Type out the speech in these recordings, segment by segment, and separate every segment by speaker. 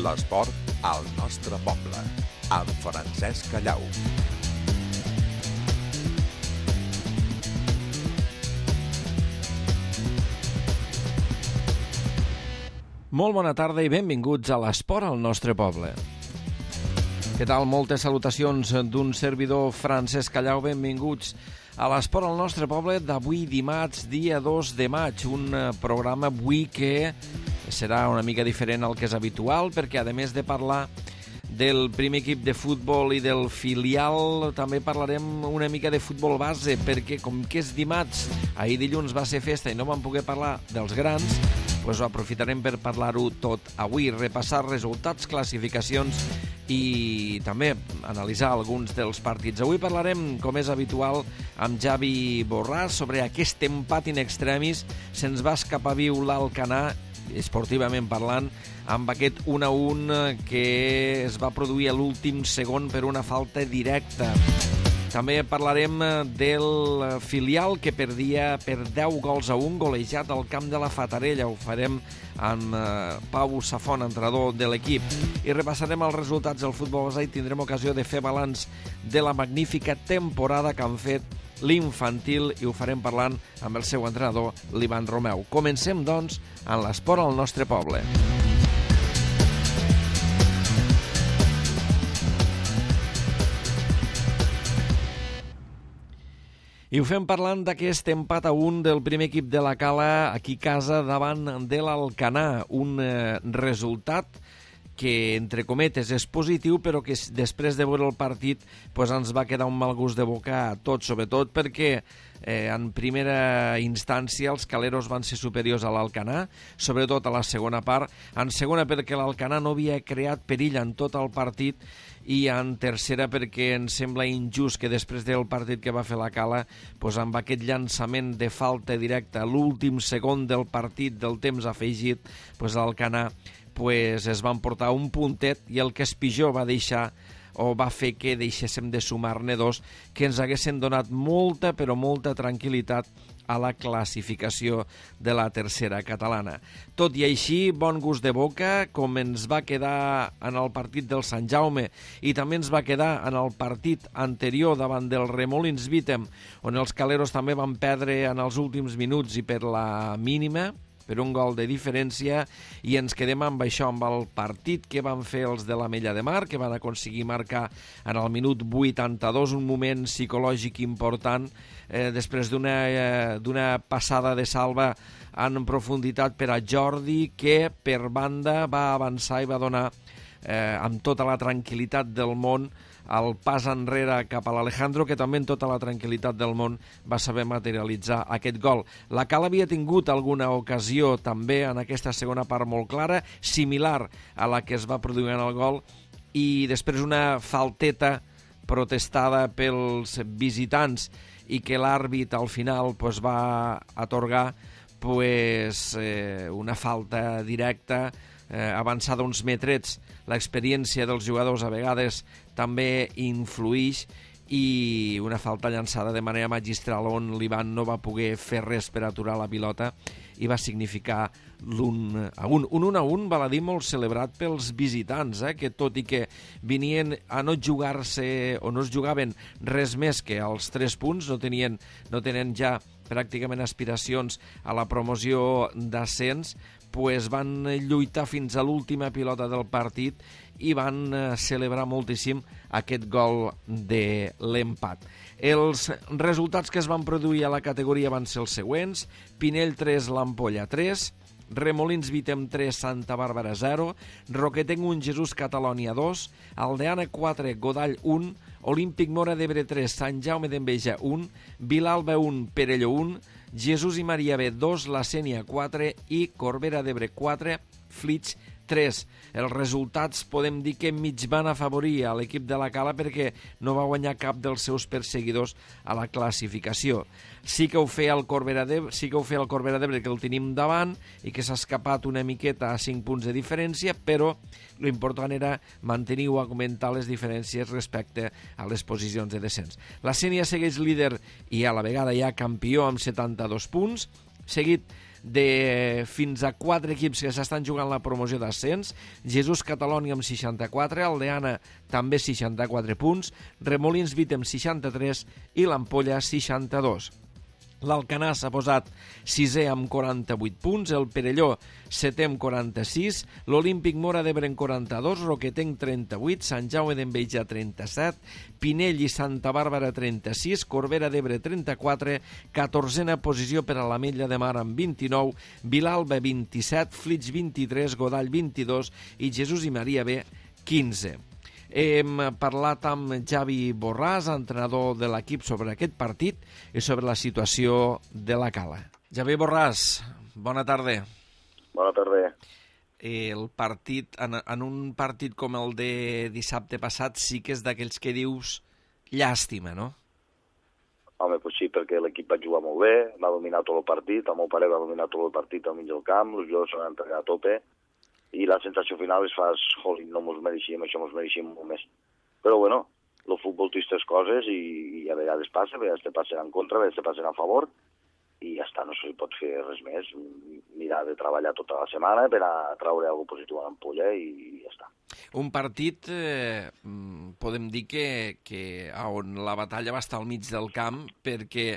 Speaker 1: L'esport al nostre poble, amb Francesc Callau.
Speaker 2: Molt bona tarda i benvinguts a l'Esport al nostre poble. Què tal? Moltes salutacions d'un servidor, Francesc Callau. Benvinguts a l'Esport al nostre poble d'avui dimarts, dia 2 de maig. Un programa avui que serà una mica diferent al que és habitual, perquè a més de parlar del primer equip de futbol i del filial, també parlarem una mica de futbol base, perquè com que és dimarts, ahir dilluns va ser festa i no vam poder parlar dels grans, doncs aprofitarem per parlar-ho tot avui, repassar resultats, classificacions i també analitzar alguns dels partits. Avui parlarem, com és habitual, amb Javi Borràs sobre aquest empat in extremis. Se'ns va escapar viu l'Alcanar, esportivament parlant, amb aquest 1-1 que es va produir a l'últim segon per una falta directa. També parlarem del filial que perdia per 10-1, golejat al camp de la Fatarella. Ho farem amb Pau Safon, entrenador de l'equip. I repassarem els resultats del futbol base i tindrem ocasió de fer balanç de la magnífica temporada que han fet l'infantil i ho farem parlant amb el seu entrenador, l'Ivan Romeu. Comencem, doncs, en l'esport al nostre poble. I ho fem parlant d'aquest empat a 1 del primer equip de la Cala aquí a casa davant de l'Alcanar. Un resultat que, entre cometes, és positiu, però que després de veure el partit ens va quedar un mal gust de boca a tots, sobretot perquè en primera instància els caleros van ser superiors a l'Alcanar, sobretot a la segona part, en segona perquè l'Alcanar no havia creat perill en tot el partit, i en tercera perquè em sembla injust que després del partit que va fer la Cala, amb aquest llançament de falta directa a l'últim segon del partit del temps afegit, l'Alcanar es van portar un puntet i el que és pitjor va deixar o va fer que deixéssim de sumar-ne dos que ens haguessin donat molta, però molta tranquil·litat a la classificació de la tercera catalana. Tot i així, bon gust de boca, com ens va quedar en el partit del Sant Jaume i també ens va quedar en el partit anterior davant del Remolins Vítem, on els caleros també van perdre en els últims minuts i per la mínima, per un gol de diferència, i ens quedem amb això, amb el partit que van fer els de l'Ametlla de Mar, que van aconseguir marcar en el minut 82, un moment psicològic important, després d'una passada de salva en profunditat per a Jordi, que per banda va avançar i va donar amb tota la tranquil·litat del món el pas enrere cap a l'Alejandro, que també en tota la tranquil·litat del món va saber materialitzar aquest gol. La Cala havia tingut alguna ocasió també en aquesta segona part molt clara, similar a la que es va produir en el gol, i després una falteta protestada pels visitants i que l'àrbit al final va atorgar una falta directa avançada uns metrets. L'experiència dels jugadors a vegades també influïx, i una falta llançada de manera magistral on l'Ivan no va poder fer res per aturar la pilota i va significar l'1-1. Un 1-1, val a dir, molt celebrat pels visitants, que tot i que venien a no jugar-se o no es jugaven res més que els 3 punts, no tenen ja pràcticament aspiracions a la promoció d'ascens, van lluitar fins a l'última pilota del partit i van celebrar moltíssim aquest gol de l'empat. Els resultats que es van produir a la categoria van ser els següents: Pinell 3, l'Ampolla 3, Remolins Vítem 3, Santa Bàrbara 0, Roquetenc 1, Jesús Catalònia 2, Aldeana 4, Godall 1, Olímpic Móra d'Ebre 3, Sant Jaume d'Enveja 1, Vilalba 1, Perelló 1, Jesús i Maria B 2, La Sénia 4 i Corbera d'Ebre 4, Flix 3. Els resultats podem dir que mig van afavorir a l'equip de la Cala perquè no va guanyar cap dels seus perseguidors a la classificació. Sí que ho feia el Corbera d'Ebre, que el tenim davant i que s'ha escapat una miqueta a 5 punts de diferència, però l'important era mantenir o augmentar les diferències respecte a les posicions de descens. La Sénia segueix líder i a la vegada ja campió amb 72 punts, seguit de fins a 4 equips que s'estan jugant la promoció d'ascens. Jesús Catalònia amb 64, Aldeana també 64 punts, Remolins Vit amb 63 i l'Ampolla 62. L'Alcanar s'ha posat 6è amb 48 punts, el Perelló 7è amb 46, l'Olímpic Móra d'Ebre en 42, Roquetenc 38, Sant Jaume d'Enveja 37, Pinell i Santa Bàrbara 36, Corbera d'Ebre 34, 14a posició per a l'Ametlla de Mar amb 29, Vilalba 27, Flix 23, Godall 22 i Jesús i Maria B 15. Hem parlat amb Javi Borràs, entrenador de l'equip, sobre aquest partit i sobre la situació de la Cala. Javi Borràs, bona tarda.
Speaker 3: Bona tarda.
Speaker 2: El partit, en un partit com el de dissabte passat, sí que és d'aquells que dius llàstima, no?
Speaker 3: Home, pues sí, perquè l'equip va jugar molt bé, va dominar tot el partit, el meu pare va dominar tot el partit al mig del camp, els jugadors s'han entregat a tope, i la sensació final es fa, jolín, no mos mereixíem, això mos mereixíem molt més. Però bueno, el futbol té aquestes coses i a vegades passa, a vegades te passen en contra, a vegades te passen a favor, i ja està, no se li pot fer res més. Mirar de treballar tota la setmana per a traure alguna cosa positiu a l'ampolla i ja està.
Speaker 2: Un partit, podem dir que on la batalla va estar al mig del camp, perquè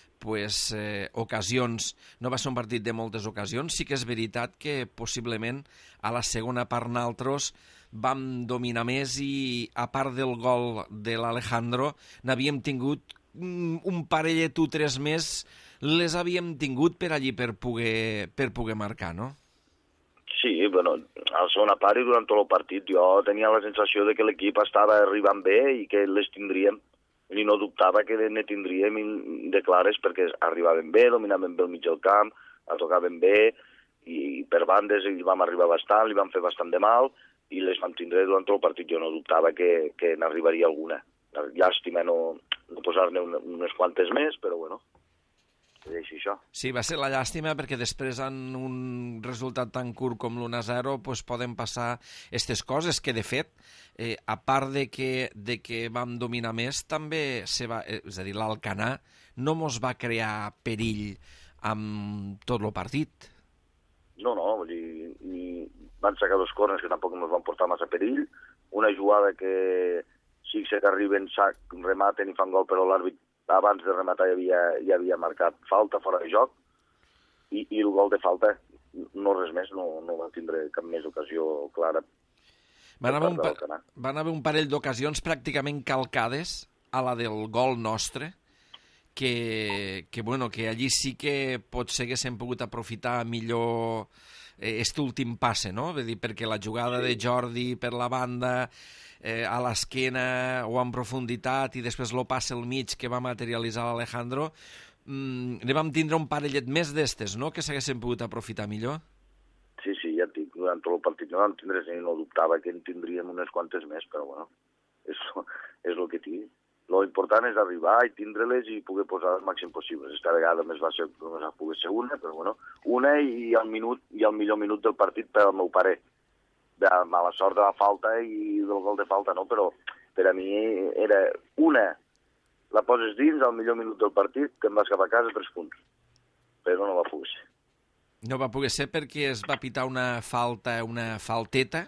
Speaker 2: ocasions, no va ser un partit de moltes ocasions, sí que és veritat que possiblement a la segona part naltros vam dominar més i a part del gol de l'Alejandro n'havíem tingut un parellet o 3 més, les havíem tingut per allí per poder marcar, no?
Speaker 3: Sí, bueno, a la segona part i durant tot el partit jo tenia la sensació de que l'equip estava arribant bé i que les tindríem, i no dubtava que ne tindríem de clares perquè arribaven bé, dominaven bé el mig del camp, tocaven bé, i per bandes li vam arribar bastant, li vam fer bastant de mal, i les vam tindre durant tot el partit. Jo no dubtava que n'arribaria alguna. Llàstima no posar-ne unes quantes més, però bueno, deixi això.
Speaker 2: Sí, va ser la llàstima perquè després en un resultat tan curt com l'1-0 poden passar aquestes coses que, de fet, a part de que vam dominar més, també és a dir, l'Alcanar no mos va crear perill amb tot el partit.
Speaker 3: No, vull dir, van sacar 2 corners que tampoc ens van portar massa perill, una jugada que sí que arriben, rematen i fan gol, però l'àrbit abans de rematar ja havia marcat falta fora de joc, i el gol de falta, no res més, no va tindre cap més ocasió clara.
Speaker 2: Van haver un parell d'ocasions pràcticament calcades a la del gol nostre, que allí sí que potser haguéssim pogut aprofitar millor aquest últim passe, no? Vull dir, perquè la jugada de Jordi per la banda, a l'esquena o en profunditat, i després lo passe al mig que va materialitzar l'Alejandro, ne vam tindre un parellet més d'estes, no?, que s'haguessin pogut aprofitar millor.
Speaker 3: Sí, ja et dic, durant tot el partit no vam tindre, no dubtava que en tindríem unes quantes més, però bueno, és el que tinc. Lo important és arribar i tindre-les i poder posar el màxim possible. Esta vegada només va poder ser una, però bueno, una i el millor minut del partit per al meu pare. De mala sort de la falta i del gol de falta, no? Però per a mi era una, la poses dins al millor minut del partit, que em vas cap a casa 3 punts. Però no va poder ser.
Speaker 2: No va poder ser perquè es va pitar una falteta,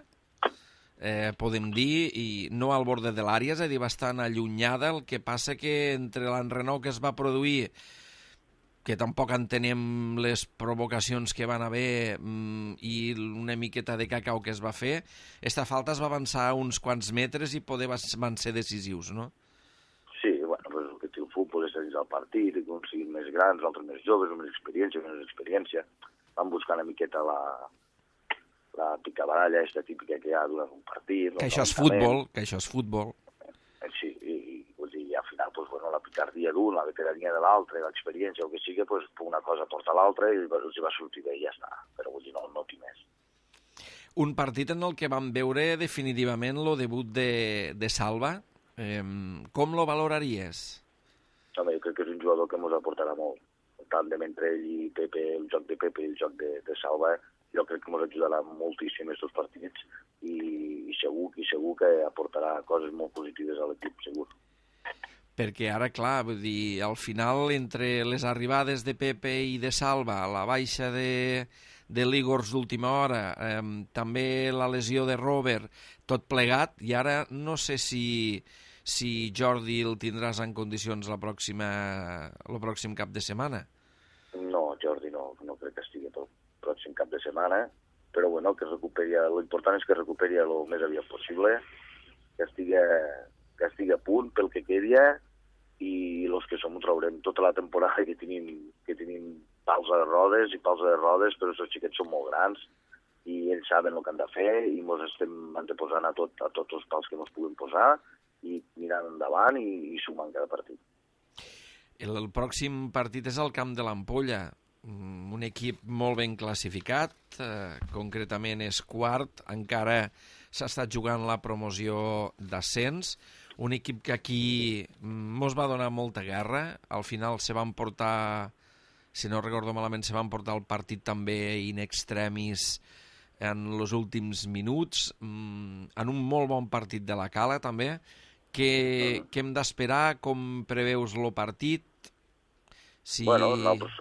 Speaker 2: podem dir, i no al borde de l'àrea, és a dir, bastant allunyada. El que passa que entre l'enrenou que es va produir, que tampoc entenem les provocacions que van haver i una miqueta de cacau que es va fer, esta falta es va avançar uns quants metres i poder van ser decisius, no?
Speaker 3: Sí, bueno, pues el que té el futbol és seguir el partit, que uns siguin més grans, altres més joves, amb més experiència. Van buscar una miqueta la picabaralla aquesta típica que hi ha durant un partit.
Speaker 2: Que això és futbol.
Speaker 3: Sí, i vull dir, al final, pues, bueno, la picardia d'un, la veterania de l'altre, l'experiència, el que sigui, pues, una cosa porta a l'altra i els va sortir bé i ja està. Però vull dir, no tinc més.
Speaker 2: Un partit en el que vam veure definitivament el debut de Salva. Com lo valoraries?
Speaker 3: Home, jo crec que és un jugador que ens aportarà molt. El tàndem entre ell i Pepe, el joc de Pepe i el joc de Salva, jo crec que ens ajudarà moltíssim aquests partits i segur que aportarà coses molt positives a l'equip, segur.
Speaker 2: perquè ara, clar, vull dir, al final, entre les arribades de Pepe i de Salva, la baixa de Ligors d'última hora, també la lesió de Robert, tot plegat, i ara no sé si Jordi el tindràs en condicions el pròxim cap de setmana.
Speaker 3: No, Jordi no crec que estigui el pròxim cap de setmana, però bueno, l'important és que recuperi el més aviat possible, que estigui a punt pel que quedi, i els que som ho traurem tota la temporada que tenim pals a rodes i pals a rodes, però els xiquets són molt grans i ells saben el que han de fer i ens estem anteposant a tots els pals que ens puguem posar i mirant endavant i sumant cada partit.
Speaker 2: El pròxim partit és al camp de l'Ampolla, un equip molt ben classificat, concretament és quart, encara s'ha estat jugant la promoció d'ascens, un equip que aquí mos va donar molta guerra, al final se van portar, si no recordo malament, se van portar el partit també in extremis en els últims minuts, en un molt bon partit de la Cala també. Què hem d'esperar? Com preveus el partit?
Speaker 3: Bueno, nosaltres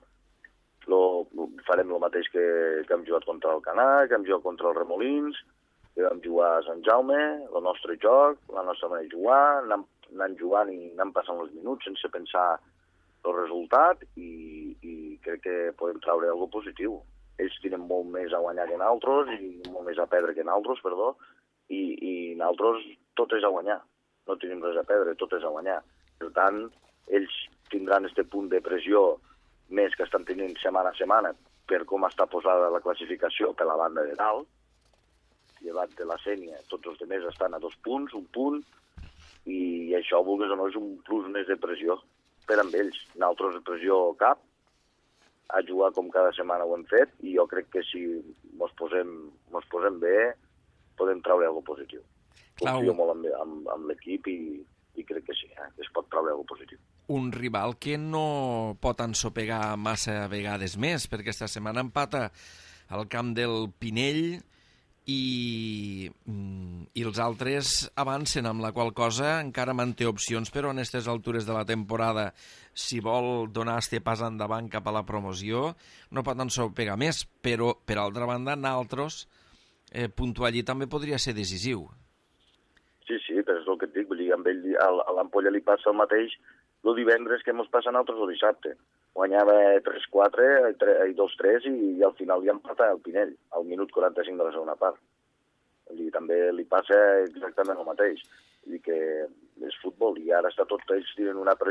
Speaker 3: farem el mateix que hem jugat contra el Canà, que hem jugat contra els Remolins, que vam jugar a Sant Jaume, el nostre joc, la nostra manera de jugar, anant jugant i anant passant els minuts sense pensar el resultat i crec que podem traure alguna cosa positiu. Ells tenen molt més a guanyar que nosaltres i molt més a perdre que nosaltres, perdó, i nosaltres tot és a guanyar. No tenim res a perdre, tot és a guanyar. Per tant, ells tindran aquest punt de pressió més que estan tenint setmana a setmana per com està posada la classificació per la banda de dalt. Llevat de la Sènia, tots els altres estan a 2 punts, 1 punt, i això, vulguis o no, és un plus més de pressió per amb ells. Nosaltres de pressió cap, a jugar com cada setmana ho hem fet, i jo crec que si ens posem bé, podem traure alguna cosa positiu. Confio molt en l'equip i crec que sí, que es pot traure alguna cosa positiu.
Speaker 2: Un rival que no pot ensopegar massa vegades més, perquè esta setmana empata al camp del Pinell, i els altres avancen, amb la qual cosa encara manté opcions, però en aquestes altures de la temporada, si vol donar este pas endavant cap a la promoció, no pot ensopegar més, però per altra banda, nosaltres puntuar allí també podria ser decisiu.
Speaker 3: Sí, però és el que et dic, vull dir, amb ell, a l'Ampolla li passa el mateix el divendres que ens passa a nosaltres el dissabte. Guanyava 3-4, 2-3 i al final ja empata el Pinell, al minut 45 de la segona part. I també li passa exactament el mateix. Vull dir que és futbol i ara ells tenen una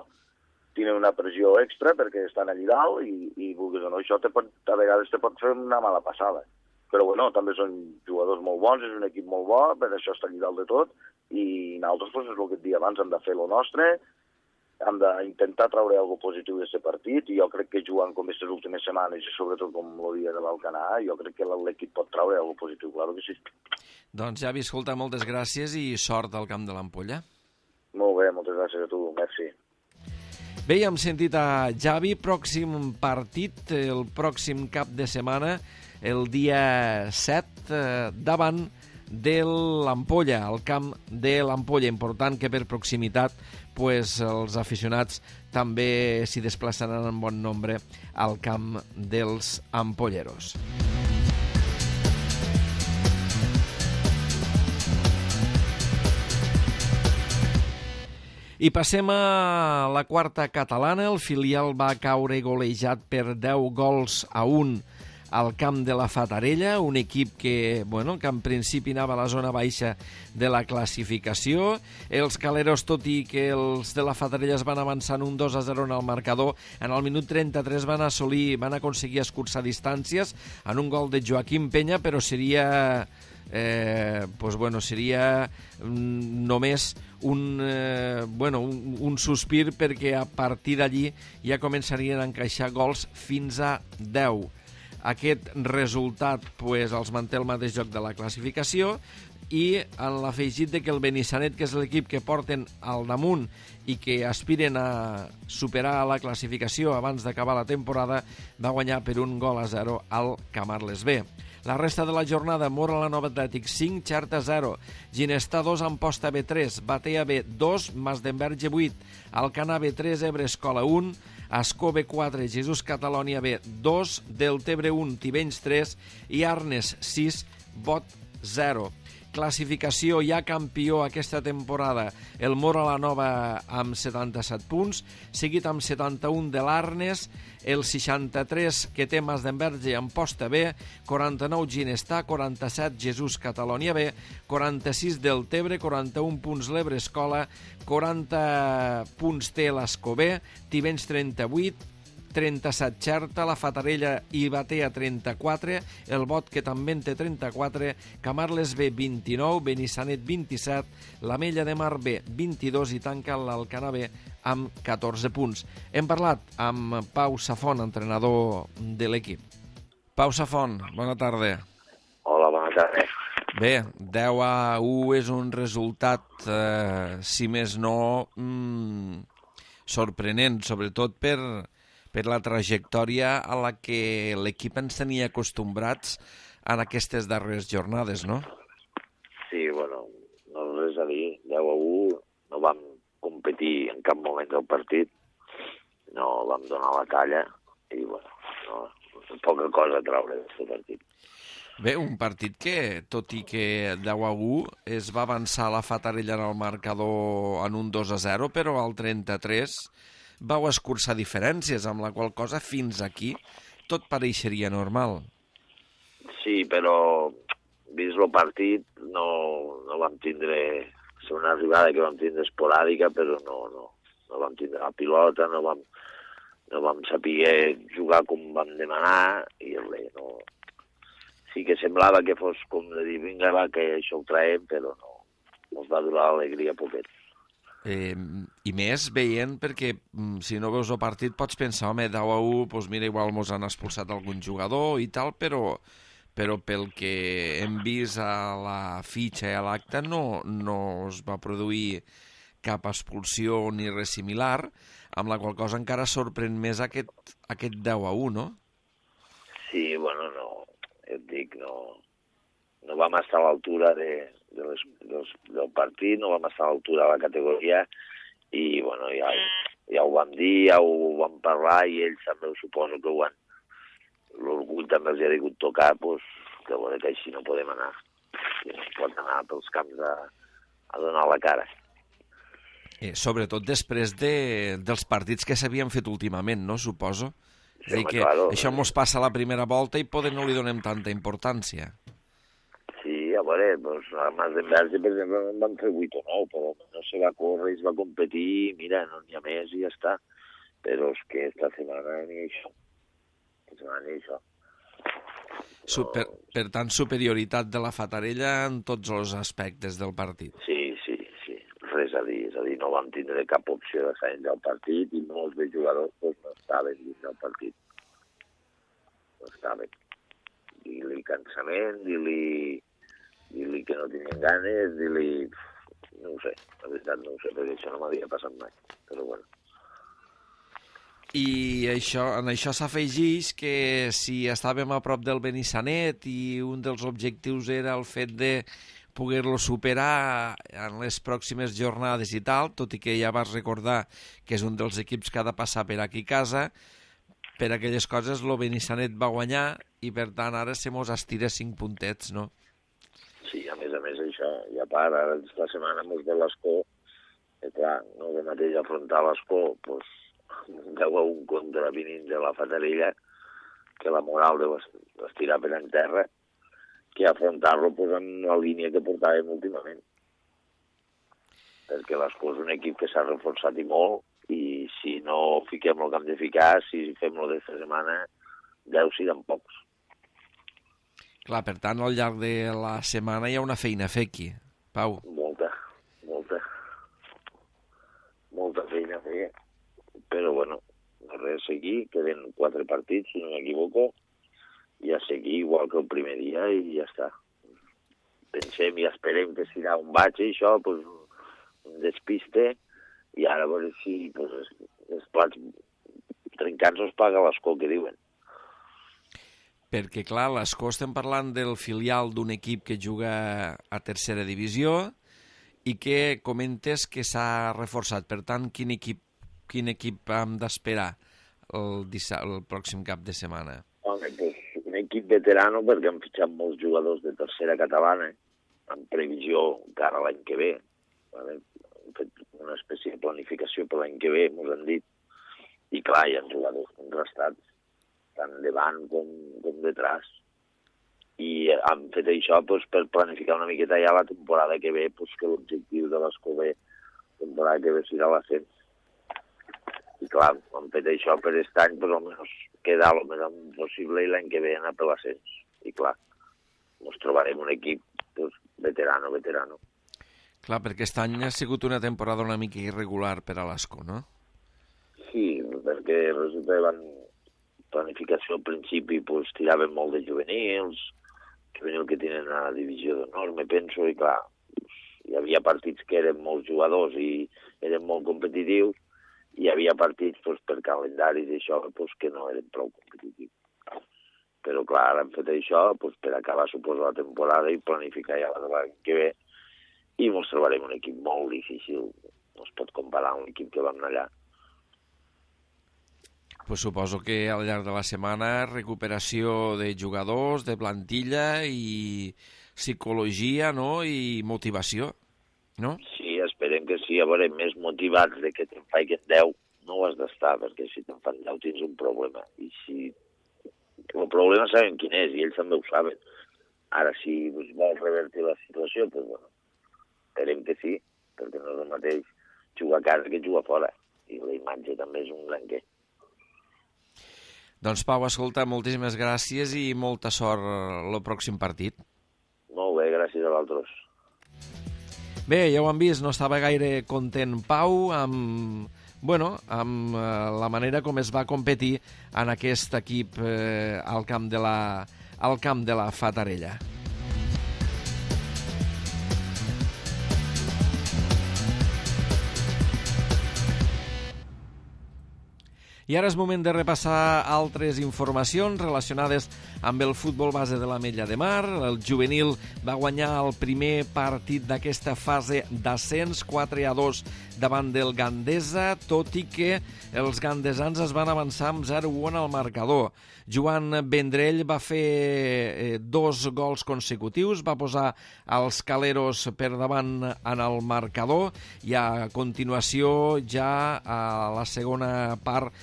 Speaker 3: pressió extra perquè estan allà dalt i vulguis o no, això a vegades te pot fer una mala passada. Però bueno, també són jugadors molt bons, és un equip molt bo, per això està allà dalt de tot, i nosaltres, és el que et dic abans, hem de fer el nostre, hem d'intentar traure alguna cosa positiu d'aquest partit, i jo crec que jugant com aquestes últimes setmanes, i sobretot com el dia de l'Alcanar, jo crec que l'equip pot traure alguna cosa positiu, clar que sí.
Speaker 2: Doncs Javi, escolta, moltes gràcies i sort al camp de l'Ampolla.
Speaker 3: Molt bé, moltes gràcies a tu, merci.
Speaker 2: Bé, hem sentit a Javi, pròxim partit, el pròxim cap de setmana, el dia 7, davant de l'Ampolla, al camp de l'Ampolla. Important que per proximitat els aficionats també s'hi desplaçaran en bon nombre al camp dels ampolleros. I passem a la quarta catalana. El filial va caure golejat per 10-1 al camp de la Fatarella, un equip que en principi anava a la zona baixa de la classificació. Els caleros, tot i que els de la Fatarella es van avançar un 2-0 en el marcador, en el minut 33 van aconseguir escurçar distàncies en un gol de Joaquim Peña, però seria només un sospir, perquè a partir d'allí ja començarien a encaixar gols fins a 10. Aquest resultat els manté el mateix joc de la classificació, i en l'afegit de que el Benissanet, que és l'equip que porten al damunt i que aspiren a superar la classificació abans d'acabar la temporada, va guanyar per 1-0 al Camarles B. La resta de la jornada, Móra la Nova Atlètic 5, Xerta 0, Ginestar 2, Amposta B 3, Batea B 2, Masdenverge 8, Alcanar B 3, Ebre Escola 1, Ascó B 4, Jesús Catalònia B 2, Deltebre 1, Tivenys 3 i Arnes 6, Bot 0. Classificació, ja campió aquesta temporada el Móra la Nova amb 77 punts, seguit amb 71 de l'Arnes, el 63 que té Masdenverge i Amposta B, 49 Ginestar, 47 Jesús Catalònia B, 46 Deltebre, 41 punts l'Ebre Escola, 40 punts té l'Ascó B, Tivenys 38, 37 Xerta, la Fatarella i Batea 34, el Bot que també en té 34, Camarles B 29, Benissanet 27, l'Amella de Mar B 22 i tanca l'Alcanar B amb 14 punts. Hem parlat amb Pau Safont, entrenador de l'equip. Pau Safont, bona tarda.
Speaker 4: Hola, bona tarda.
Speaker 2: Bé, 10-1 és un resultat, si més no, sorprenent, sobretot per la trajectòria a la que l'equip ens tenia acostumbrats en aquestes darreres jornades, no?
Speaker 4: Sí, bueno, no res a dir. 10-1, no vam competir en cap moment del partit, no vam donar la talla i, bueno, no, poca cosa a treure d'aquest partit.
Speaker 2: Bé, un partit que, tot i que 10-1, es va avançar la Fatarella en el marcador en un 2-0, però al 33 vau escurçar diferències, amb la qual cosa fins aquí tot pareixeria normal.
Speaker 4: Sí, però vist el partit no vam tindre... És una arribada que vam tindre esporàdica, però no vam tindre la pilota, no vam saber jugar com vam demanar i res, no... Sí que semblava que fos com de dir, vinga, va, que això ho traiem, però no ens va durar l'alegria poquet.
Speaker 2: I més veient, perquè si no veus el partit pots pensar, home, 10-1, doncs mira, igual mos han expulsat algun jugador i tal, però pel que hem vist a la fitxa i a l'acte no es va produir cap expulsió ni res similar, amb la qual cosa encara sorprèn més aquest 10-1, no?
Speaker 4: Sí, bueno, no, et dic, no vam estar a l'altura del partit, no vam estar a l'altura de la categoria i, bueno, ja ho vam dir, ja ho vam parlar i ells també ho suposo que ho han... L'orgull també els ha degut tocar, doncs, que veure que així no podem anar. I no es pot anar pels camps a donar la cara.
Speaker 2: Sobretot després dels partits que s'havien fet últimament, no? Suposo.
Speaker 4: Sí,
Speaker 2: és a dir, que
Speaker 4: claro,
Speaker 2: això mos passa a la primera volta i poder no li donem tanta importància.
Speaker 4: Sí, a veure, doncs, a Masdenverge, per exemple, en van fer 8 o 9, però no se va córrer, es va competir, mira, no n'hi ha més i ja està. Però és que esta setmana ni això.
Speaker 2: Per tant, superioritat de la Fatarella en tots els aspectes del partit.
Speaker 4: Sí, res a dir. És a dir, no vam tindre cap opció de sair del partit i molts de jugadors doncs, no estaven dins del partit. No estaven. Dir-li cansament, dir-li que no tenien ganes, dir-li... No ho sé, la veritat no ho sé, perquè això no m'havia passat mai. Però bueno.
Speaker 2: I en això s'afegeix que si estàvem a prop del Benissanet i un dels objectius era el fet de poder-lo superar en les pròximes jornades i tal, tot i que ja vas recordar que és un dels equips que ha de passar per aquí a casa, per aquelles coses el Benissanet va guanyar i per tant ara se mos estira 5 puntets, no?
Speaker 4: Sí, a més això, i a part, ara esta setmana mos ve l'Ascó, i clar, no de mateix afrontar l'Ascó, doncs 10-1 contra vinint de la Fatarella, que la moral deu estirar per en terra, que afrontar-lo pues, en la línia que portàvem últimament. Perquè l'Ascó és un equip que s'ha reforçat i molt, i si no fiquem el que hem de ficar, si fem-lo d'esta setmana, 10 seran pocs.
Speaker 2: Clar, per tant, al llarg de la setmana hi ha una feina a fer aquí, Pau.
Speaker 4: Molta feina a fer. Però, bueno, res a seguir, queden 4 partits, si no m'equivoco, i a seguir igual que el primer dia i ja està. Pensem i esperem que serà un baix i això, pues, un despiste, i ara a veure si pues, els plats trencats els paga l'Ascó, que diuen.
Speaker 2: perquè, clar, l'Escó estem parlant del filial d'un equip que juga a tercera divisió i que comentes que s'ha reforçat. Per tant, quin equip hem d'esperar el pròxim cap de setmana?
Speaker 4: Home, pues, un equip veterano, perquè han fitxat molts jugadors de tercera catalana, en previsió cara a l'any que ve. Vale? Han fet una espècie de planificació per l'any que ve, ens han dit. I clar, hi ha jugadors contrastats, tant davant com detrás. I han fet això pues, per planificar una miqueta ja la temporada que ve, pues, que l'objectiu de l'Escó B, temporada que ve serà l'ascens. I clar, han fet això per aquest any, però almenys quedar el més possible i l'any que ve anar per l'ascens. I clar, ens trobarem un equip pues, veterano.
Speaker 2: Clar, perquè aquest any ha sigut una temporada una mica irregular per a l'Escó, no?
Speaker 4: Sí, perquè resulta que van planificació al principi, pues, tiraven molt de juvenils que tenen a la divisió d'honor, me penso, i clar, pues, hi havia partits que eren molts jugadors i eren molt competitius, i hi havia partits pues, per calendaris i això pues, que no eren prou competitius. Però clar, ara han fet això pues, per acabar, suposo, la temporada i planificar ja l'any que ve, i ens trobarem un equip molt difícil. No es pot comparar amb l'equip que vam anar allà.
Speaker 2: Pues suposo que al llarg de la setmana recuperació de jugadors, de plantilla i psicologia, no? I motivació, no?
Speaker 4: Sí, esperem que sí, a veure, més motivats de que te'n faiguen 10 no ho has d'estar, perquè si te'n fan 10 tens un problema. I si... El problema saben quin és, i ells també ho saben. Ara, si vols revertir la situació, doncs, bueno, esperem que sí, perquè no és el mateix jugar a casa que jugar fora. I la imatge també és un gran què.
Speaker 2: Doncs, Pau, escolta, moltíssimes gràcies i molta sort al pròxim partit.
Speaker 4: Molt bé, gràcies a vosaltres.
Speaker 2: Bé, ja ho han vist, no estava gaire content Pau amb la manera com es va competir en aquest equip al camp de la Fatarella. I ara és moment de repassar altres informacions relacionades amb el futbol base de l'Ametlla de Mar. El juvenil va guanyar el primer partit d'aquesta fase d'ascens 4-2 davant del Gandesa, tot i que els gandesans es van avançar amb 0-1 al marcador. Joan Vendrell va fer 2 gols consecutius, va posar els caleros per davant en el marcador i a continuació ja a la segona part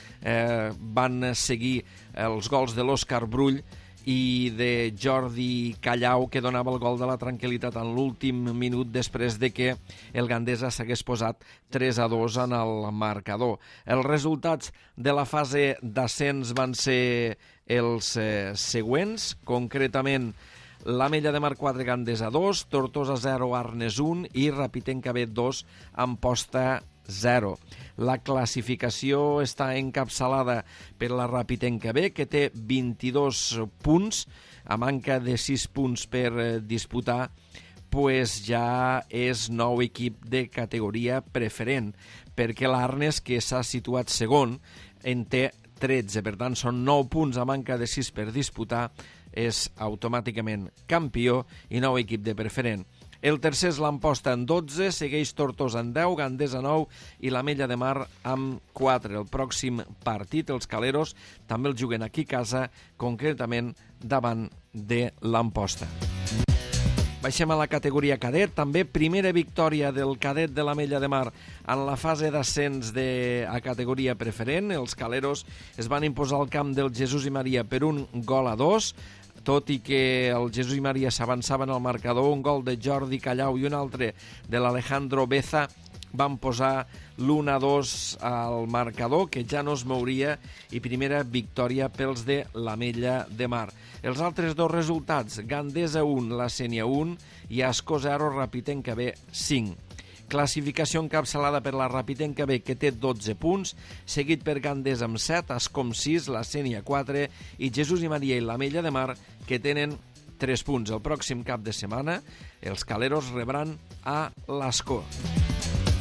Speaker 2: van seguir els gols de l'Òscar Brull i de Jordi Callau, que donava el gol de la tranquil·litat en l'últim minut després de que el Gandesa s'hagués posat 3-2 en el marcador. Els resultats de la fase d'ascens van ser els següents, concretament l'Ametlla de Mar 4, Gandesa 2, Tortosa 0, Arnes 1 i Rapitenca B 2, Amposta 0. La classificació està encapçalada per la Rapitenca B, que té 22 punts, a manca de 6 punts per disputar, pues ja és nou equip de categoria preferent, perquè l'Arnes, que s'ha situat segon, en té 13, per tant són 9 punts a manca de 6 per disputar, és automàticament campió i nou equip de preferent. El tercer és l'Amposta en 12, segueix Tortosa en 10, Gandesa 9 i l'Ametlla de Mar amb 4. El pròxim partit, els caleros, també el juguen aquí a casa, concretament davant de l'Amposta. Baixem a la categoria cadet, també primera victòria del cadet de l'Ametlla de Mar en la fase d'ascens a categoria preferent. Els caleros es van imposar al camp del Jesús i Maria per 1-2, tot i que el Jesús i Maria s'avançaven al marcador. Un gol de Jordi Callau i un altre de l'Alejandro Beza van posar l'1-2 al marcador, que ja no es mouria, i primera victòria pels de l'Ametlla de Mar. Els altres dos resultats, Gandesa 1, la Sénia 1 i Ascó 0, Rapitenca B 5. Classificació encapçalada per la Rapitenca B, que té 12 punts, seguit per Gandesa amb 7, Ascó amb 6, la Sénia 4 i Jesús i Maria i l'Ametlla de Mar, que tenen 3 punts. El pròxim cap de setmana els caleros rebran a l'Ascó.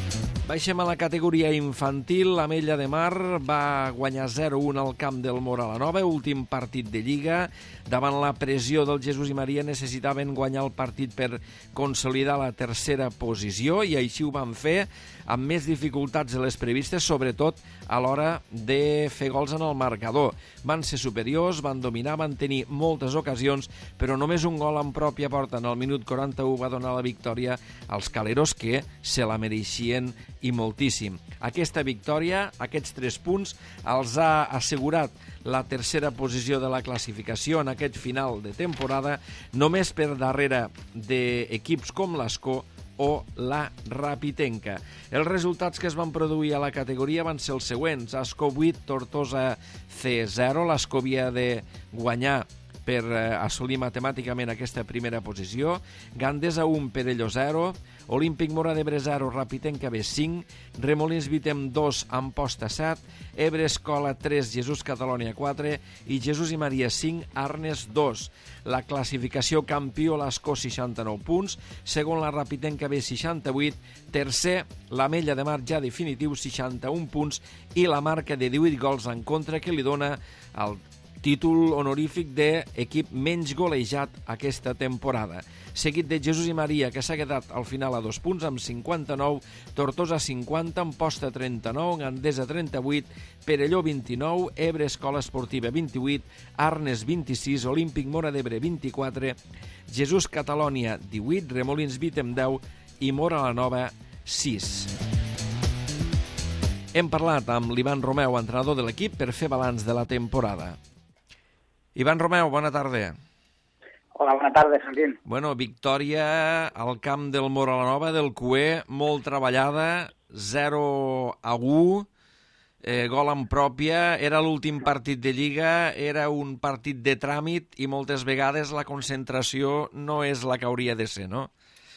Speaker 2: Baixem a la categoria infantil. L'Ametlla de Mar va guanyar 0-1 al camp del Móra-la-Nova, últim partit de Lliga. Davant la pressió del Jesús i Maria necessitaven guanyar el partit per consolidar la tercera posició i així ho van fer amb més dificultats de les previstes, sobretot a l'hora de fer gols en el marcador. Van ser superiors, van dominar, van tenir moltes ocasions, però només un gol en pròpia porta en el minut 41 va donar la victòria als caleros, que se la mereixien i moltíssim. Aquesta victòria, aquests 3 punts, els ha assegurat la tercera posició de la classificació en aquest final de temporada, només per darrere d'equips com l'Ascó o la Rapitenca. Els resultats que es van produir a la categoria van ser els següents. Ascó 8, Tortosa C0. L'Ascó havia de guanyar per assolir matemàticament aquesta primera posició. Gandesa 1, Perelló 0. Olímpic Móra d'Ebre 0, Rapitenca B 5. Remolins Vitem 2, Amposta 7. Ebre Escola 3, Jesús Catalònia 4. I Jesús i Maria 5, Arnes 2. La classificació: campió l'Ascó 69 punts, segon la Rapitenca B 68, tercer l'Ametlla de Mar ja definitiu 61 punts i la marca de 18 gols en contra que li dona el títol honorífic d'equip menys golejat aquesta temporada. Seguit de Jesús i Maria, que s'ha quedat al final a 2 punts amb 59, Tortosa 50, Amposta 39, Gandesa 38, Perelló 29, Ebre Escola Esportiva 28, Arnes 26, Olímpic Móra d'Ebre 24, Jesús Catalònia 18, Remolins Vitem 10 i Móra-la-Nova 6. Hem parlat amb l'Ivan Romeu, entrenador de l'equip, per fer balanç de la temporada. Ivan Romeu, bona tarda.
Speaker 5: Hola, bona tarda, Santín.
Speaker 2: Bueno, victòria al camp del Móra-la-Nova, del Cué, molt treballada, 0-1, gol en pròpia, era l'últim partit de Lliga, era un partit de tràmit i moltes vegades la concentració no és la que hauria de ser, no?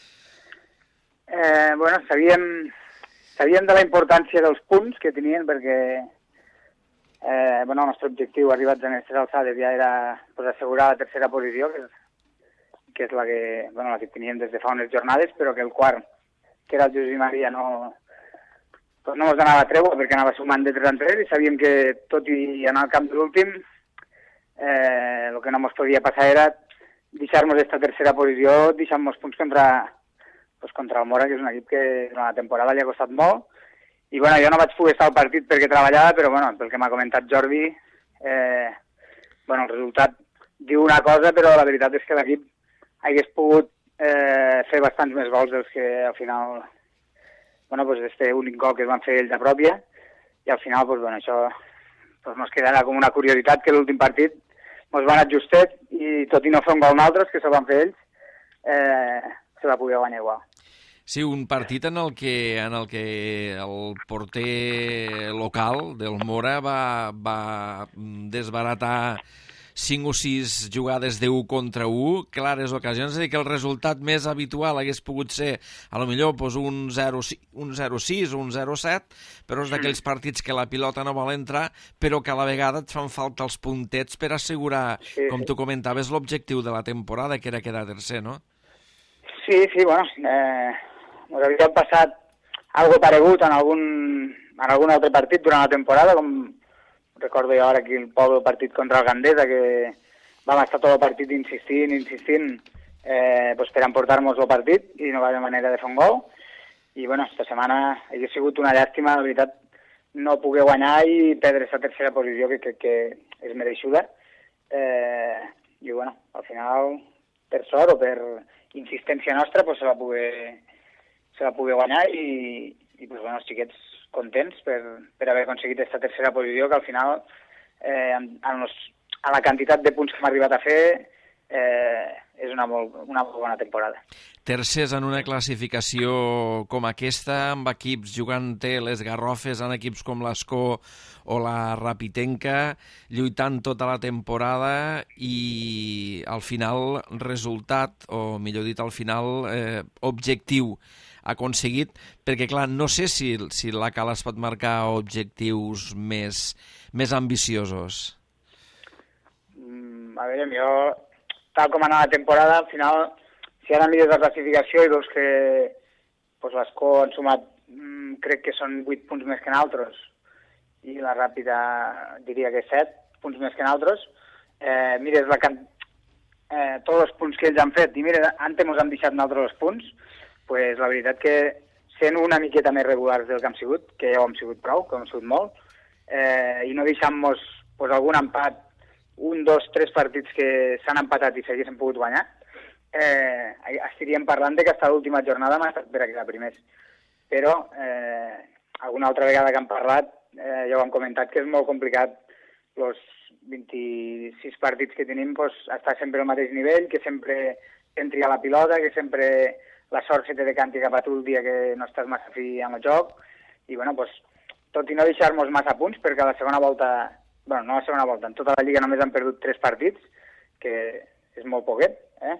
Speaker 5: Bueno, sabíem de la importància dels punts que tenien perquè bueno, el nostre objectiu arribats a aquestes alçades ja era assegurar la tercera posició, que és la que teníem des de fa unes jornades, però que el quart, que era el Jesús i Maria, no ens donava treva perquè anava sumant de 3 en 3 i sabíem que, tot i anar al camp de l'últim, el que no ens podia passar era deixar-nos aquesta tercera posició, deixant-nos punts contra el Móra, que és un equip que durant la temporada li ha costat molt. I bueno, jo no vaig poder estar al partit perquè treballava, però bueno, pel que m'ha comentat Jordi, el resultat diu una cosa, però la veritat és que l'equip hagués pogut fer bastants més gols dels que al final, este únic gol que es van fer ells a pròpia, i al final, això ens quedarà com una curiositat que l'últim partit ens van ajustet i tot i no fer un gol nosaltres, que se'l van fer ells, se va poder guanyar igual.
Speaker 2: Sí, un partit en el que el porter local del Móra va desbaratar 5 o 6 jugades de 1 contra 1, clares ocasions, és a dir, que el resultat més habitual hagués pogut ser, a lo millor, un 0-6 o un 0-7, però és d'aquells partits que la pilota no vol entrar, però que a la vegada et fan falta els puntets per assegurar, com tu comentaves, l'objectiu de la temporada, que era quedar tercer, no?
Speaker 5: Sí, bueno, ens havia passat algo paregut en algun altre partit durant la temporada, com recordo jo ara aquí el poble partit contra el Gandesa, que vam estar tot el partit insistint per emportar-nos el partit i no va haver manera de fer un gol. I bueno, esta setmana hauria sigut una llàstima, la veritat, no poder guanyar i perdre aquesta tercera posició que crec que és mereixuda. I bueno, al final, per sort o per insistència nostra, se va poder guanyar i els xiquets contents per haver aconseguit aquesta tercera posició, que al final, a la quantitat de punts que hem arribat a fer, és una molt bona temporada.
Speaker 2: Tercers en una classificació com aquesta, amb equips jugant-te les garrofes, en equips com l'Ascó o la Rapitenca, lluitant tota la temporada i al final resultat, o millor dit al final objectiu aconseguit, perquè clar, no sé si la Cala es pot marcar objectius més ambiciosos.
Speaker 5: A veure, jo, tal com anava la temporada, al final, si ara mires la classificació i veus que l'Ascó han sumat crec que són 8 punts més que nosaltres, i la Ràpida diria que 7 punts més que nosaltres. Mires tots els punts que ells han fet, i mira, antes ens han deixat nosaltres els punts, pues la veritat que sent una miqueta més regulars del que hem sigut, que ja ho hem sigut prou, que ho hem sigut molt, i no deixant-nos pues, algun empat, 1, 2, 3 partits que s'han empatat i s'haguessin pogut guanyar, estaríem parlant de que hasta l'última jornada hem estat per a quedar primers. Però alguna altra vegada que hem parlat, ja ho hem comentat, que és molt complicat els 26 partits que tenim, pues, estar sempre al mateix nivell, que sempre entri a la pilota, que sempre la sort se te decanti cap a tu el dia que no estàs massa fi amb el joc, i bueno, pues, tot i no deixar-nos massa punts, perquè a la segona volta, bueno, no a la segona volta, en tota la Lliga només han perdut 3 partits, que és molt poquet,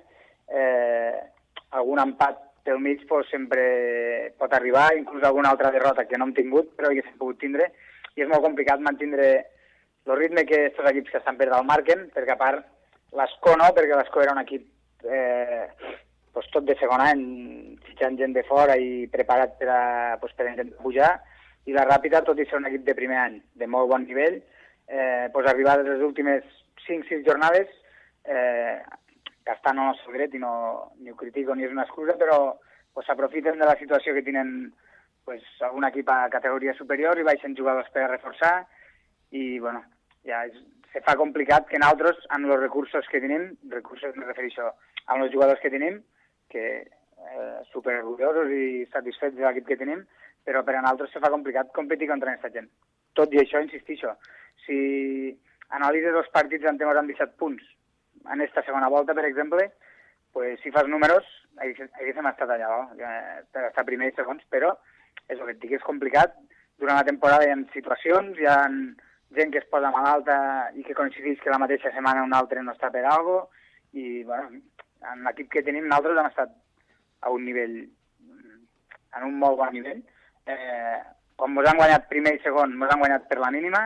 Speaker 5: algun empat pel mig pues, sempre pot arribar, inclús alguna altra derrota que no hem tingut, però que s'ha pogut tindre, i és molt complicat mantenir el ritme que aquests equips que estan per dalt marquen, perquè a part l'Escó no, perquè l'Escó era un equip pues, tot de segon any, fitxant gent de fora i preparat per intentar pujar, i la Ràpida, tot i ser un equip de primer any, de molt bon nivell, pues, arribar a les últimes 5-6 jornades, que estan al seu dret i no ni ho critico ni és una excusa, però pues, s'aprofiten de la situació que tenen pues, algun equip a categoria superior i baixen jugadors per a reforçar, i bueno, ja se fa complicat que nosaltres, amb els recursos que tenim, recursos me refereixo amb els jugadors que tenim, que super orgullosos i satisfets de l'equip que tenim, però per a nosaltres se fa complicat competir contra aquesta gent. Tot i això, insistixo, si analitzes els partits on ens han deixat punts en aquesta segona volta, per exemple, pues, si fas números, haguéssim estat allà, per estar primer i segons, però és el que et dic, és complicat. Durant la temporada hi ha situacions, hi ha gent que es posa malalta i que coincideix que la mateixa setmana un altre no està per alguna cosa, i bueno, en l'equip que tenim nosaltres hem estat a un nivell, en un molt bon nivell. Quan ens han guanyat primer i segon, ens han guanyat per la mínima,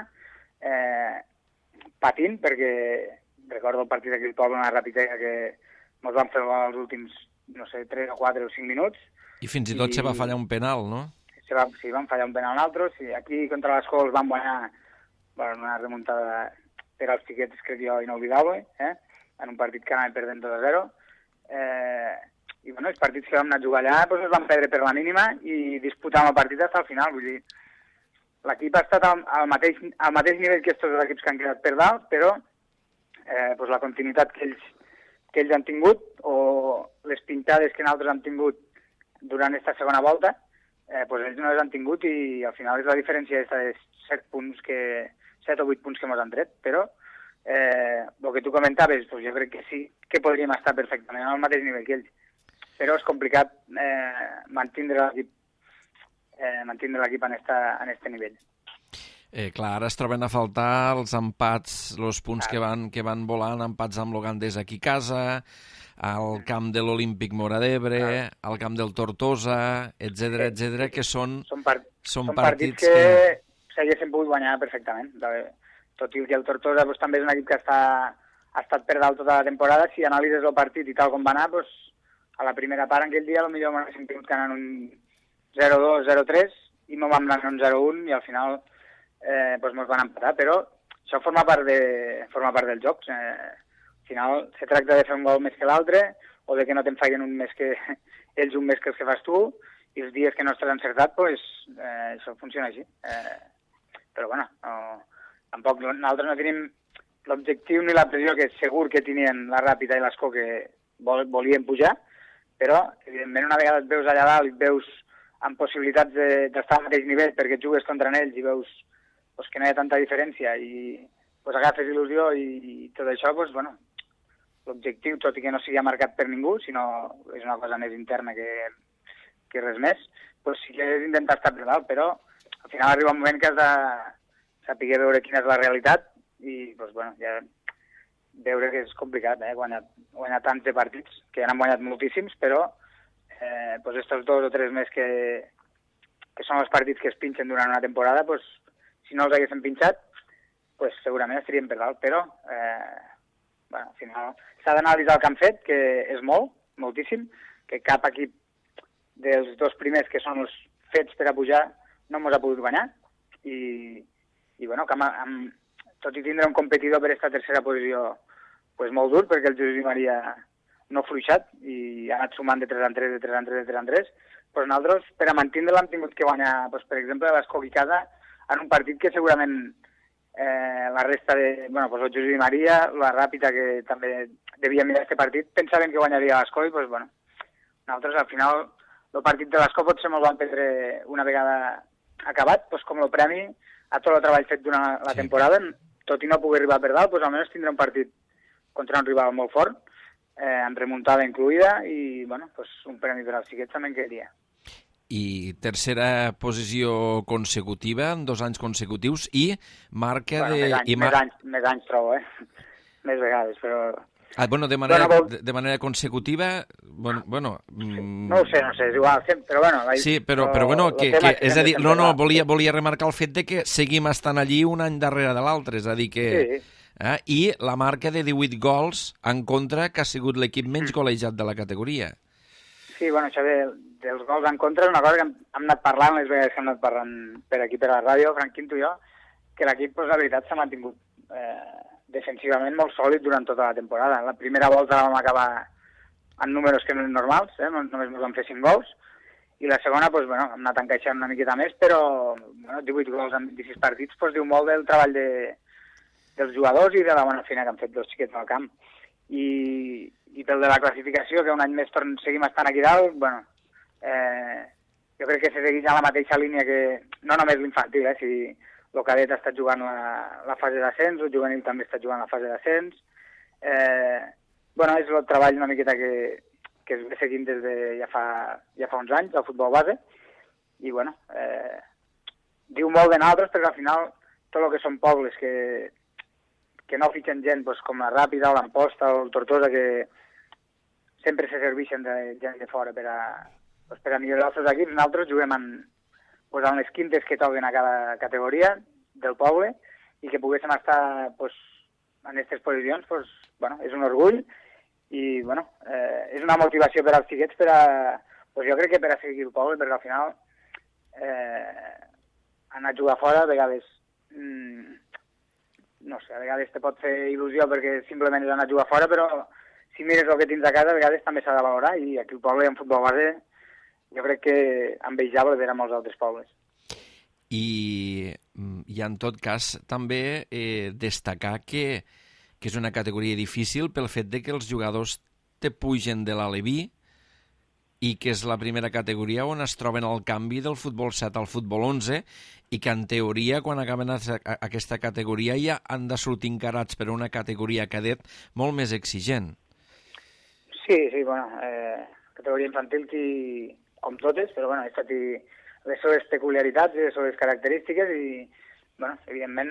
Speaker 5: patint, perquè recordo el partit d'aquí al poble, una Ràpida que ens van fer els últims, no sé, 3 o 4 o 5 minuts.
Speaker 2: I fins i tot se va fallar un penal, no?
Speaker 5: Sí, van fallar un penal nosaltres, i aquí contra les Cols van guanyar una remuntada per als xiquets, crec jo, inolvidable, en un partit que anàvem perdent 2-0. I bueno, els partits que vam anar a jugar allà doncs es van perdre per la mínima i disputàvem el partit fins al final. Vull dir, l'equip ha estat al mateix nivell que tots els equips que han quedat per dalt, però doncs la continuïtat que ells han tingut o les pintades que nosaltres hem tingut durant aquesta segona volta, doncs ells no les han tingut i al final és la diferència de 7 o 8 punts que ens han tret, però el que tu comentaves, doncs jo crec que sí que podríem estar perfectament al mateix nivell que ells, però és complicat mantenir l'equip en este nivell.
Speaker 2: Clar, ara es troben a faltar els empats, els punts que van volant, empats amb l'Ogandès aquí a casa, al camp de l'Olímpic Móra d'Ebre, al camp del Tortosa, etc, que són partits que
Speaker 5: s'haguessin pogut guanyar perfectament. Tot i que el Tortosa també és un equip que ha estat per dalt tota la temporada, si analitzes el partit i tal com va anar, a la primera part en aquell dia potser m'haguéssim tingut que anar en un 0-2, 0-3 i no vam anar en un 0-1 i al final ens van empatar, però això forma part del joc. Al final se tracta de fer un gol més que l'altre o de que no te'n fallen un més que ells, un més que els que fas tu, i els dies que no estàs encertat, això funciona així. Però bueno, tampoc nosaltres no tenim l'objectiu ni la pressió que segur que tenien la Ràpida i l'Escó, que volien pujar, però evidentment una vegada et veus allà dalt i et veus amb possibilitats d'estar al mateix nivell perquè jugues contra ells i veus que no hi ha tanta diferència i agafes il·lusió i tot això, l'objectiu, tot i que no sigui marcat per ningú, sinó és una cosa més interna que res més, sí que és intentar estar per dalt, però al final arriba un moment que has de saber veure quina és la realitat i ja veure que és complicat, guanyar tants de partits, que ja n'han guanyat moltíssims, però estos 2 o 3 més que són els partits que es pinxen durant una temporada, si no els haguéssim pinxat, segurament estaríem per dalt, però al final s'ha d'analitzar el que han fet, que és moltíssim, que cap equip dels 2 primers, que són els fets per a pujar, no mos ha pogut guanyar, i bueno, que tot i tindre un competidor per aquesta tercera posició pues, molt dur, perquè el Josep Maria no ha fluixat i ha anat sumant de 3 en 3, de 3 en 3, de 3 en 3, però nosaltres, per a mantindre l'hem tingut que guanyar, pues, per exemple, l'Escoc i Casa, en un partit que segurament la resta de... Bueno, pues el Josep Maria, la Ràpita, que també devia mirar aquest partit, pensaven que guanyaria l'Escoc i, pues, bueno, nosaltres, al final, el partit de l'Escoc potser me'l van prendre una vegada acabat, pues, com el premi a tot el treball fet durant la temporada, tot i no poder arribar per dalt, pues, almenys tindrà un partit contra un rival molt fort, amb remuntada incluïda, i, bueno, pues, un premi per als xiquets també en quedaria.
Speaker 2: I tercera posició consecutiva, en 2 anys consecutius, i marca
Speaker 5: Més anys trobo, més vegades, però...
Speaker 2: bueno, de manera consecutiva, bueno...
Speaker 5: No ho sé, és igual, però bueno...
Speaker 2: Sí, però bueno, és a dir, volia remarcar el fet de que seguim estant allí un any darrere de l'altre, és a dir que... Sí. I la marca de 18 gols en contra, que ha sigut l'equip menys golejat de la categoria.
Speaker 5: Sí, bueno, això dels gols en contra és una cosa que hem anat parlant, les vegades que hem anat parlant per aquí, per la ràdio, Franquín, tu i jo, que l'equip, pues, la veritat, s'ha mantingut defensivament molt sòlid durant tota la temporada. La primera volta vam acabar en números que no eren normals, només ens vam fer 5 gols, i la segona, pues, bueno, hem anat encaixant una miqueta més, però bueno, 18 gols en 26 partits pues, diu molt del treball dels jugadors i de la bona feina que han fet els xiquets al camp. I pel de la classificació, que un any més seguim estant aquí dalt, bueno, jo crec que se segueix a la mateixa línia que, no només l'infantil, si el cadet ha estat jugant la fase d'ascens, el juvenil també està jugant la fase d'ascens. Bueno, és el treball una miqueta que es ve seguint des de ja fa uns anys, el futbol base, i bueno, diu molt de nosaltres perquè al final tot el que són pobles que no fitxen gent doncs, com la Ràpida o l'Amposta o el Tortosa, que sempre se serveixen de gent de fora per a millorar els seus equips. Nosaltres juguem en les quintes que toquen a cada categoria del poble i que poguéssim estar en aquestes posicions, bueno, és un orgull i bueno, és una motivació per als xiquets jo crec que per a seguir el poble, perquè al final anar a jugar fora a vegades no sé, a vegades te pot fer il·lusió perquè simplement és anar a jugar fora, però si mires el que tens a casa, a vegades també s'ha de valorar, i aquí el poble en futbol base jo crec que envejable per a molts altres pobles.
Speaker 2: I en tot cas també destacar que és una categoria difícil pel fet de que els jugadors te pugen de l'Aleví i que és la primera categoria on es troben el canvi del futbol 7 al futbol 11 i que en teoria quan acaben aquesta categoria ja han de sortir encarats per una categoria cadet molt més exigent.
Speaker 5: Sí, bueno, categoria infantil com totes, però bueno, això té les seves peculiaritats i les seves característiques i, bueno, evidentment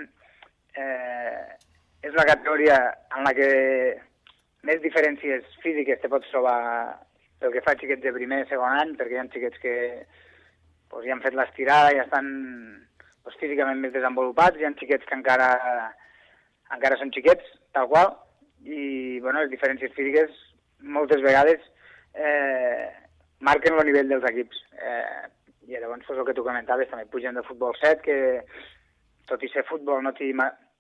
Speaker 5: és una categoria en la que més diferències físiques te pots trobar pel que fa a xiquets de primer i segon any, perquè hi ha xiquets que ja han fet l'estirada i ja estan físicament més desenvolupats, hi ha xiquets que encara són xiquets, tal qual, i bueno, les diferències físiques moltes vegades marquen el nivell dels equips. I llavors el que tu comentaves, també pugen del futbol 7, que tot i ser futbol no té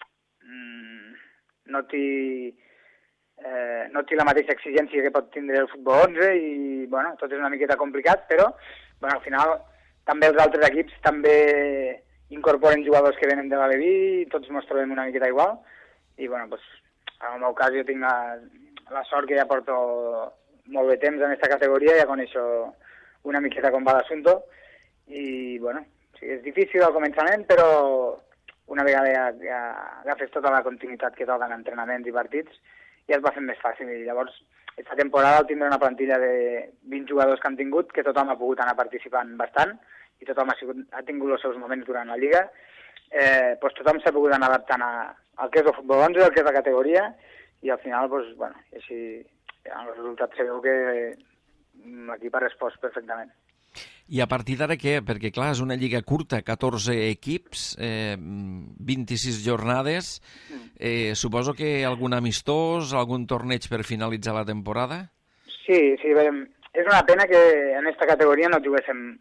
Speaker 5: la mateixa exigència que pot tindre el futbol 11 i, bueno, tot és una miqueta complicat, però, bueno, al final també els altres equips també incorporen jugadors que venen de l'Aleví i tots ens trobem una miqueta igual i, bueno, doncs, en el meu cas jo tinc la sort que ja porto molt de temps en aquesta categoria, ja coneixo una miqueta com va l'assumpte i, bueno, sí, és difícil al començament, però una vegada ja agafes tota la continuïtat que toca en entrenaments i partits ja es va fent més fàcil i llavors aquesta temporada al tindre una plantilla de 20 jugadors que han tingut, que tothom ha pogut anar participant bastant i tothom ha tingut els seus moments durant la Lliga, doncs tothom s'ha pogut anar adaptant al que és el futbol 11, al que és la categoria i al final, doncs, bueno, i així en el resultat se veu que l'equip ha respost perfectament.
Speaker 2: I a partir d'ara què? Perquè, clar, és una lliga curta, 14 equips, 26 jornades. Suposo que algun amistós, algun torneig per finalitzar la temporada?
Speaker 5: Sí, és una pena que en aquesta categoria no juguéssim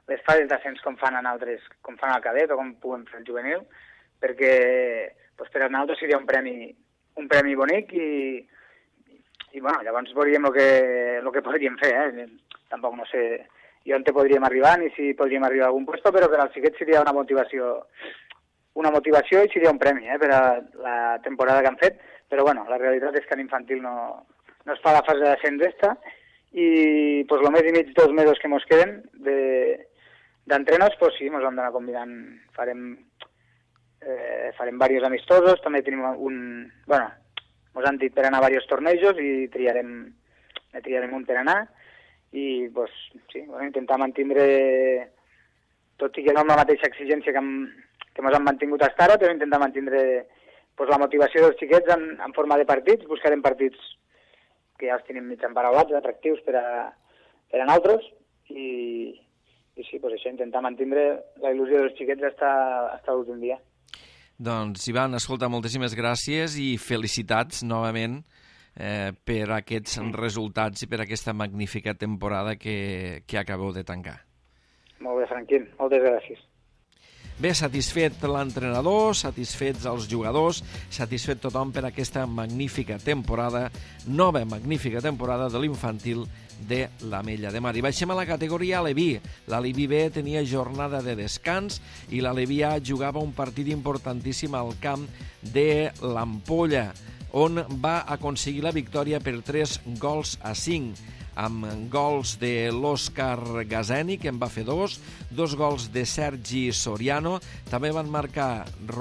Speaker 5: les fases d'ascens com fan en altres, com fan al cadet o com puguem fer el juvenil, perquè doncs, per a nosaltres seria un premi bonic i bueno, llavors veuríem el que podríem fer, Tampoc no sé jo on podríem arribar ni si podríem arribar a algun lloc, però per als xiquets seria una motivació i seria un premi per a la temporada que han fet, però bueno, la realitat és que en infantil no es fa la fase d'ascens esta i pues, el mes i mig, 2 mesos que ens queden d'entrenos, pues sí, ens hem d'anar combinant, farem diversos amistosos, també tenim ens han dit per anar a diversos tornejos i triarem un per anar i pues, sí, intentar mantindre, tot i que no amb la mateixa exigència que ens han mantingut fins ara, però intentar mantindre pues, la motivació dels xiquets en forma de partits, buscarem partits que ja els tenim mig emparaulats, atractius per a nosaltres i sí, pues això, intentar mantindre la il·lusió dels xiquets fins l'últim dia.
Speaker 2: Doncs, Ivan, escolta, moltíssimes gràcies i felicitats novament per aquests resultats i per aquesta magnífica temporada que acabeu de tancar.
Speaker 5: Molt bé, Franquín, moltes gràcies.
Speaker 2: Bé, satisfet l'entrenador, satisfets els jugadors, satisfet tothom per aquesta magnífica temporada, nova magnífica temporada de l'infantil de l'Ametlla de Mar. I baixem a la categoria Aleví. L'Aleví B tenia jornada de descans i l'Aleví A jugava un partit importantíssim al camp de l'Ampolla, on va aconseguir la victòria per 3-5, amb gols de l'Òscar Gazeni, que en va fer 2 gols de Sergi Soriano, també va marcar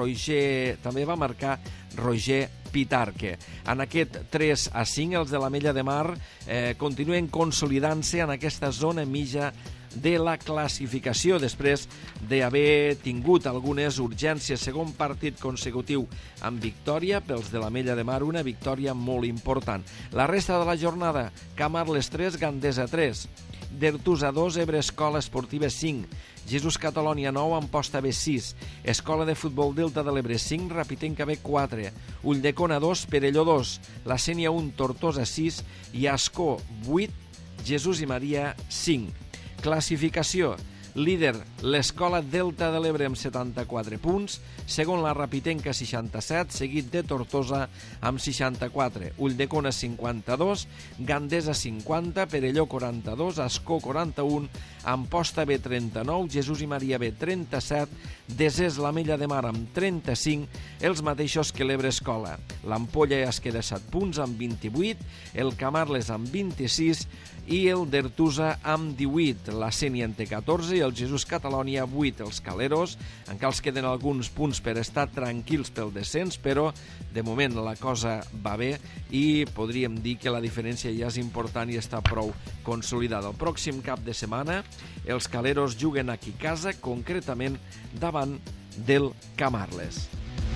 Speaker 2: Roger Pitarque. En aquest 3-5, els de l'Ametlla de Mar continuen consolidant-se en aquesta zona mitja de la classificació després d'haver tingut algunes urgències. Segon partit consecutiu amb victòria pels de l'Ametlla de Mar, una victòria molt important. La resta de la jornada: Camarles 3, Gandesa 3, Dertusa 2, Ebre Escola Esportiva 5, Jesús Catalònia 9, Amposta B 6, Escola de Futbol Delta de l'Ebre 5, Rapitenca B 4, Ulldecona 2, Perelló 2, La Sénia 1, Tortosa 6 i Ascó 8, Jesús i Maria 5. Classificació: líder l'Escola Delta de l'Ebre amb 74 punts, segon la Rapitenca 67, seguit de Tortosa amb 64, Ulldecona 52, Gandesa 50, Perelló 42, Ascó 41, Amposta B 39, Jesús i Maria B 37, desès l'Ametlla de Mar amb 35, els mateixos que l'Ebre Escola. L'Ampolla es queda 7 punts amb 28, el Camarles amb 26 i el Dertusa amb 18. La Sénia en té 14 i el Jesús Catalònia 8. Els Caleros encara els queden alguns punts per estar tranquils pel descens, però de moment la cosa va bé i podríem dir que la diferència ja és important i està prou consolidada. El pròxim cap de setmana els Caleros juguen aquí a casa, concretament davant del Camarles.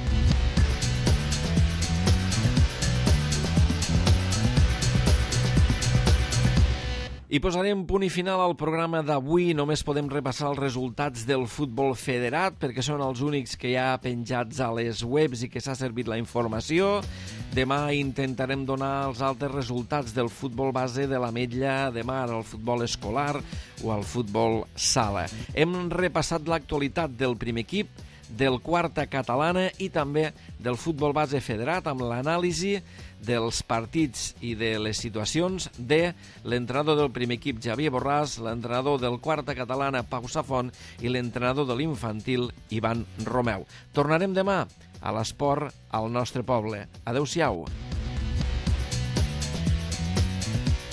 Speaker 2: I posarem punt i final al programa d'avui. Només podem repassar els resultats del futbol federat, perquè són els únics que hi ha penjats a les webs i que s'ha servit la informació. Demà intentarem donar els altres resultats del futbol base de l'Ametlla de Mar, el futbol escolar o el futbol sala. Hem repassat l'actualitat del primer equip, del quarta catalana i també del futbol base federat, amb l'anàlisi dels partits i de les situacions de l'entrenador del primer equip, Javier Borràs, l'entrenador del quarta catalana, Pau Safont, i l'entrenador de l'infantil, Ivan Romeu. Tornarem demà a l'esport al nostre poble. Adéu-siau.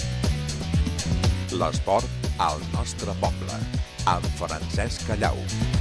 Speaker 1: L'esport al nostre poble, amb Francesc Callau.